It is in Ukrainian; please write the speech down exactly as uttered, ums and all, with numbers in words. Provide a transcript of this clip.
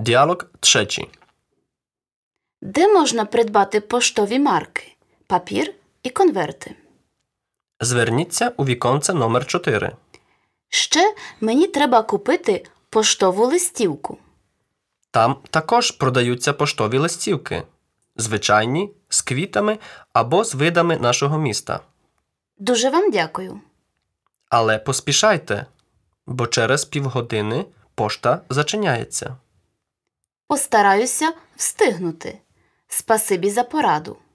Діалог trzeci. Де можна придбати поштові марки, папір і конверти? Зверніться у віконце номер чотири. Ще мені треба купити поштову листівку. Там також продаються поштові листівки. Звичайні, з квітами або з видами нашого міста. Дуже вам дякую. Але поспішайте, бо через півгодини пошта зачиняється. Постараюся встигнути. Спасибі за пораду.